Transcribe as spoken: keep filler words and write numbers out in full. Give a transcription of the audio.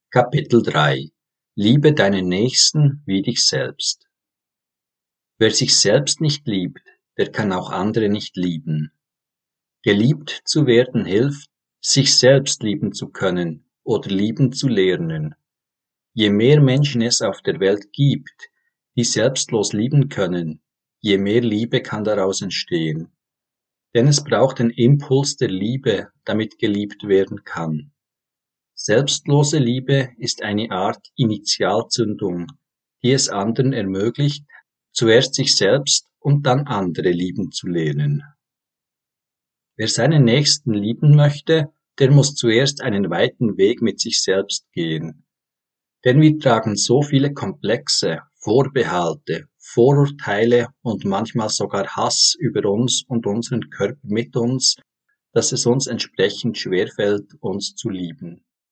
Kapitel drei: Liebe deinen Nächsten wie dich selbst. Wer sich selbst nicht liebt, der kann auch andere nicht lieben. Geliebt zu werden hilft, sich selbst lieben zu können oder lieben zu lernen. Je mehr Menschen es auf der Welt gibt, die selbstlos lieben können, je mehr Liebe kann daraus entstehen. Denn es braucht den Impuls der Liebe, damit geliebt werden kann. Selbstlose Liebe ist eine Art Initialzündung, die es anderen ermöglicht, zuerst sich selbst und dann andere lieben zu lernen. Wer seinen Nächsten lieben möchte, der muss zuerst einen weiten Weg mit sich selbst gehen. Denn wir tragen so viele Komplexe, Vorbehalte, Vorurteile und manchmal sogar Hass über uns und unseren Körper mit uns, dass es uns entsprechend schwerfällt, uns zu lieben.